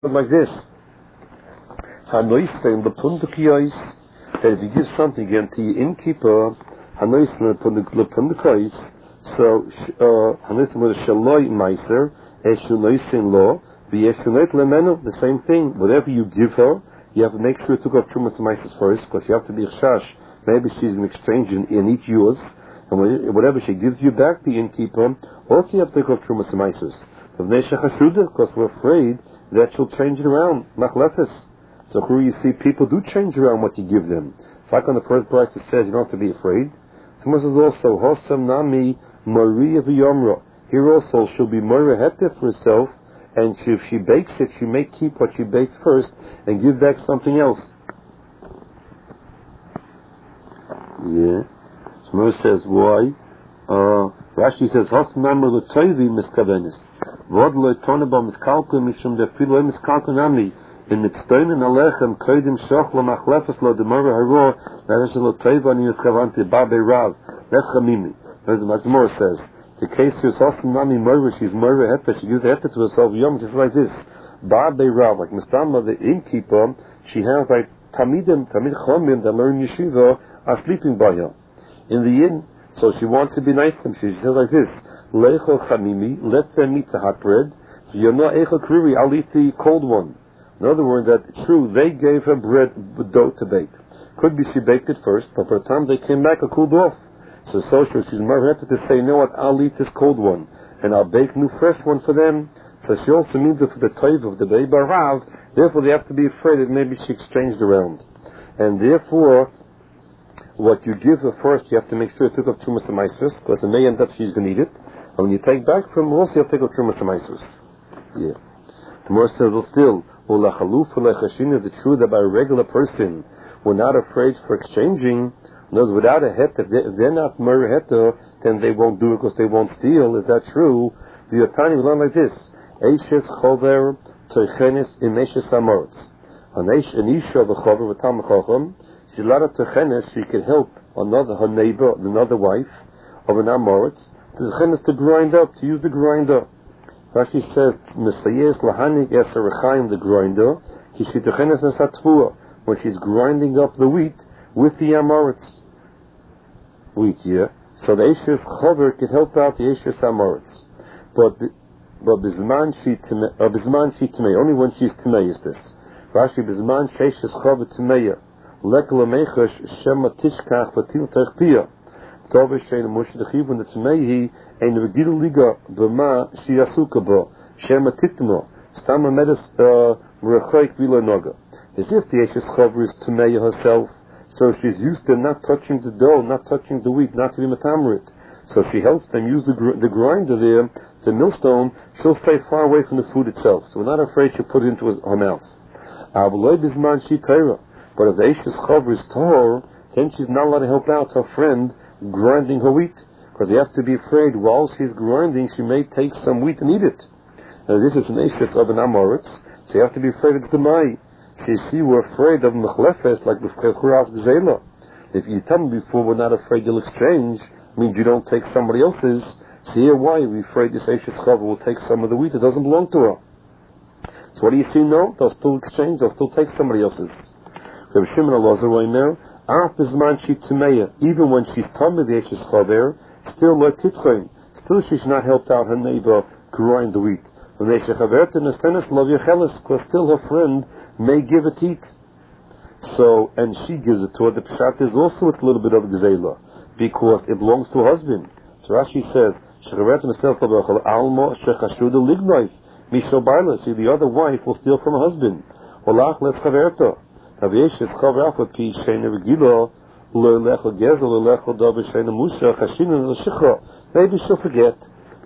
like this. Hanoistem the Pundukiyos, that if you give something again to your innkeeper, Hanoistem the Pundukiyos, so Hanoistem with a Shaloi Meiser, Eshunoisin law, the same thing. Whatever you give her, you have to make sure you took off Trumas Meiser first, because you have to be chash. Maybe she's going to exchange and eat yours, and whatever she gives you back, the innkeeper, also you have to take off Trumas Meiser. Because we're afraid that she'll change it around. Machlefes. So here you see people do change around what you give them. It's like on the first price it says you don't have to be afraid. Someone says also, Hosam Nami Maria V'Yomra. Here also she'll be Maria Heta for herself, and if she bakes it, she may keep what she bakes first and give back something else. Yeah. Someone says, why? Rashi says, Hosam Nami L'Toivi Miskavenis. Vod L'Tonaba Miskalku Mishum Defilo Miskalku in Mitzdoinen Alechem Kodim Shoch L'Machlefes Lo Demora Haro L'Eresh Lo Teiva Ni Yischavanti Babe Rav Lechamimi. As the Gemara says, the case is Hosim Nami Murra, she's Murra Heta, she gives Heta to herself Yom, just like this. Babe Rav, like Mistama, the innkeeper, she has like Tamid Chomim that learn Yeshiva are sleeping by her in the inn, so she wants to be nice to them. She says like this, Lecho Chamimi, let them eat the hot bread, Yonah Echo Kriri, I'll eat the cold one. In other words, that true, they gave her bread dough to bake. Could be she baked it first, but by the time they came back, it cooled off. So she's married to say, you know what, I'll eat this cold one, and I'll bake new fresh one for them. So she also means it for the toiv of the baby Rav. Therefore, they have to be afraid that maybe she exchanged around. And therefore, what you give her first, you have to make sure you took up Trumas Meisus, because it may end up she's going to eat it. And when you take back from her, also you have to take up Trumas Meisus. Yeah. The more says, well, still, is it true that by a regular person we're not afraid for exchanging? Knows without a het, if they're not murder heta, then they won't do it because they won't steal. Is that true? The Yotani will learn like this: Eishes chover tochenis imeshes amoritz. An isha of a chover v'tam chochem. She's allowed a tochenis. She can help her neighbor, another wife of an amoritz, to grind up, to use the grinder. Rashi says, Mesayes lahanik eser rechaim, the grinder, kishitochenes nesatvua, when she's grinding up the wheat with the amoritz. Wheat, yeah. So the Eishes Chover can help out the Eishes amoritz. But Bizman she Timei, only when she's Timei is this. Rashi, Bizman Sheishes Chover Timei, Lekla Mechash Shema Tishkach Vatil Techpia. Tove Shein Moshe Dechiv, when the Timei ein Regilu Liga B'ma Shiasuka Bo Shema Titmo Stama Medes Merechoik Vila Noga. As if the Eishes Chover is Timei herself, so she's used to not touching the dough, not touching the wheat, not to be matamerit. So she helps them use the grinder there, the millstone. She'll stay far away from the food itself. So we're not afraid she'll put it into her mouth. But if the Eishes Chover is Torah, then she's not allowed to help out her friend grinding her wheat, because you have to be afraid while she's grinding she may take some wheat and eat it. Now this is an Eishes of an amoritz, so you have to be afraid it's the mai. See, we're afraid of Mechlefes, like the Churav Gzela. If you tell me before we're not afraid you'll exchange, means you don't take somebody else's. See here why we're afraid this Eishes Chover will take some of the wheat that doesn't belong to her. So what do you see now? They'll still exchange, they'll still take somebody else's. Rabbi Shimon Elazar right now, even when she's tummy the Eishes Chover, still like Titchain, still she's not helped out her neighbor grind the wheat. When Eishes Chover to Nestenes love Yecheles, because still her friend may give it eat. So, and she gives it to her. The pshat is also a little bit of gzela, because it belongs to her husband. So Rashi says, see, the other wife will steal from her husband. Maybe she'll forget.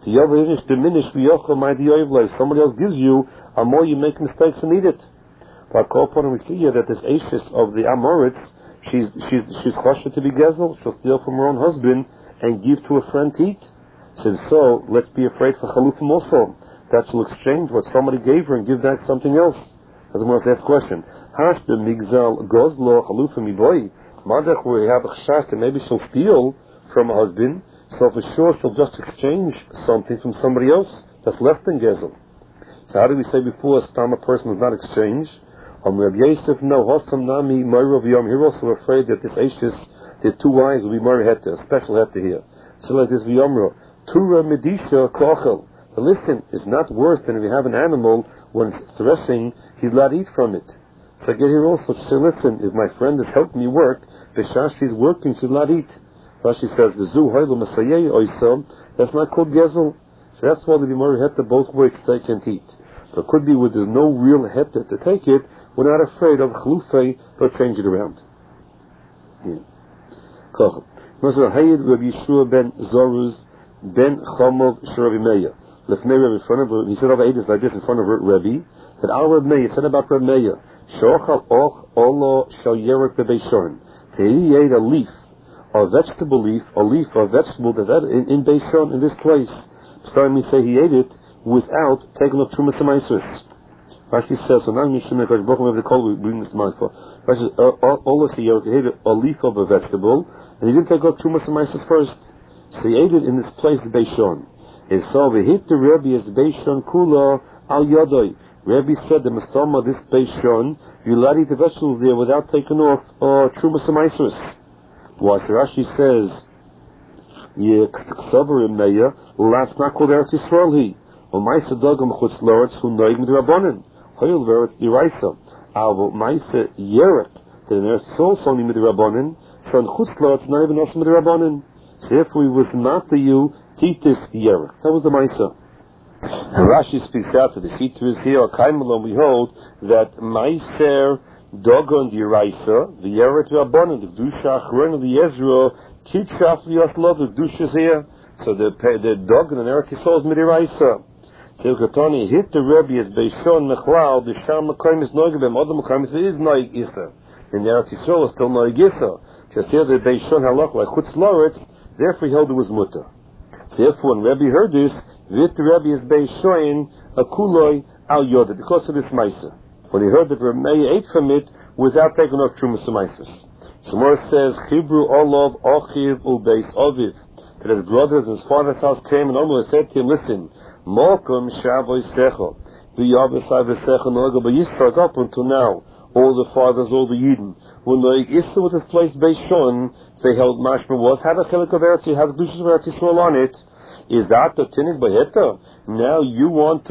If somebody else gives you, the more you make mistakes and eat it. But we see here that this Eishes of the amoritz, she's choshed to be gezel. She'll steal from her own husband and give to a friend to eat. So let's be afraid for chalufim also, that she'll exchange what somebody gave her and give back something else. As I'm going to ask the question, Hash the migzal gozlo chalufim iboy. Madach, we have a chashash that maybe she'll steal from her husband, so for sure she'll just exchange something from somebody else that's less than gezel. So how did we say before, Stam, a person is not exchanged? Rabbi Yosef, no, Hossam Nami, Moira V'yom. Here also we're afraid that this Eishis, the two wives will be Moira Heta, a special Heta here. So like this V'yomro, Tura Medisha Kochel. But listen, it's not worse than if you have an animal, when it's threshing, he's allowed to eat from it. So I get here also to say, listen, if my friend is helping me work, B'shah she's working, she's allowed to eat. Rashi says, V'zu Hoylo Masayei Oisam, that's not called Gezel. So that's why the Moira Heta both ways they can't eat. But it could be where there's no real Heta to take it, we're not afraid of Chalufei, they'll change it around. Kochel. Hayid Rabbi Yeshua ben Zoruz ben Chomov Sherabi Meir. Lefnei Rabbi in front of, he said over Edis like this in front of Rabbi, that our Rabbi Meir said about Rabbi Meir, Shochal Och Olo Shal Yerek Bebeishon. He ate a leaf, a vegetable leaf, a leaf or vegetable that's in Beishon, in this place. Starting me say he ate it without taking off Trumas Amaisus. Rashi says, so now Mishim Nekash Bochum of the call we bring this mindful. Rashi says, Olo Shal Yerek, he ate a leaf of a vegetable, and he didn't take off Trumas Amaisus first. So he ate it in this place, Beishon. And so we hit the Rebbe as Beishon Kula al Yodoi. Rebbe said the Mastama, this Beishon, you allowed to eat the vegetables there without taking off Trumas Amaisus. Why? So Rashi says, Ksabarim Meya, that's not called Eretz Yisrael he. Maisa Dogam Chutz Loretz who noig with Rabbanin. Hoyel Veretz Yiraisa. Avo Maisa Yerek, that in Eretz Yisrael only with Rabbanin, so in Chutz Loretz not even also with Rabbanin. So therefore it was not the you to eat this Yerek. That was the Maisa. And Rashi speaks out to the Sitr is here, Kaimalon, we hold that Maiser Dogon Yiraisa, the Yerek Rabbanin, the Dusha Achron, the Ezra, Kitshaf Yaslov, the Dusha here. So the Dogon and Eretz Yisrael is Midiraisa. So Katani hit the Rebbe as Beishon Mechlal, the Sham Mekayim is Noigabem, other Mekayim is Noig Issa. In the Eretz Yisrael is still Noig Issa. Just here the Beishon Halach, like Chutz Loretz, therefore he held it was Mutter. Therefore when Rebbe heard this, hit the Rebbe as Beishon, a Kuloi Al Yoda, because of this Maisa. When he heard that Rebbe ate from it without taking off Trumas Maisus. Shemor says, Chibru Olov Ochiv Ubeis Oviv. That his brothers and his father's house came and almost said to him, listen, Malkum Shaboy Secho, V'Yavasai V'Secho Noga B'Yisrak up until now, all the fathers, all the Yidden, when the Issa was this place Beishon, they held Mashma was, had a chelik of Eretz, has Glushas of Eretz Yisrael on it. Is that the Tinik Baheta? Now you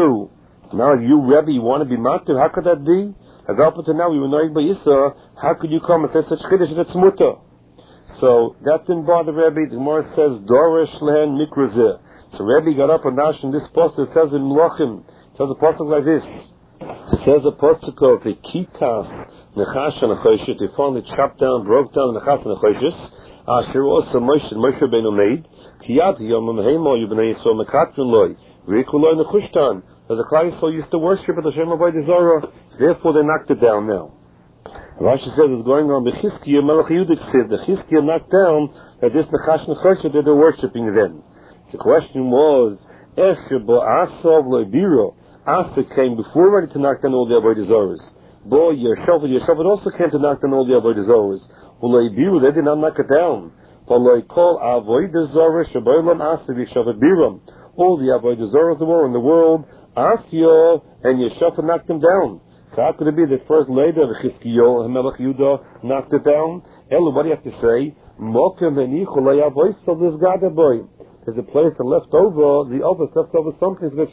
Rebbe, you want to be Matir, how could that be? As up until now, we were Noig B'Yisra, how could you come and say such Chiddush that's Mutter? So that didn't bother Rebbe. The Gemara says, Dorish Lehen Mikrazeh. So Rebbe got up and dashed in this post. It says in Melachim, it says a post like this. It says a post of the Kitas Nechash and Nechoshet. They finally chopped down, broke down the Nechash and Nechoshet. Asher also Moshe Rabbeinu made. Kiyat Yom Hemo Yubnei Yisrael Mekatrin Loi. Rikuloi Nechushtan. As a Klal Yisrael used to worship at the Shem Avodah Zarah. Therefore they knocked it down now. Rashi says it's going on Bechizkiah Melech Yehuda said the Chizkiah knocked down that this Nechash Nechoshet that they're worshipping then. The question was, Esher Bo Asov Loibiro. Asa came before ready to knock down all the Avodah Zarahs. Bo Yeshovat also came to knock down all the Avodah Zarahs. Loibiro, they did not knock it down. But Loikol Avodah Zarah Shaboilam Asa Yeshovat Biram. All the Avodah Zarahs in the world, Asio and Yeshovat knocked them down. So how could it be that first later the Chizkiah Melech Yehuda knocked it down? Elu, what do you have to say? Mokem v'nichu lo yavois of this gadaboy. There's a place that left over, the others left over something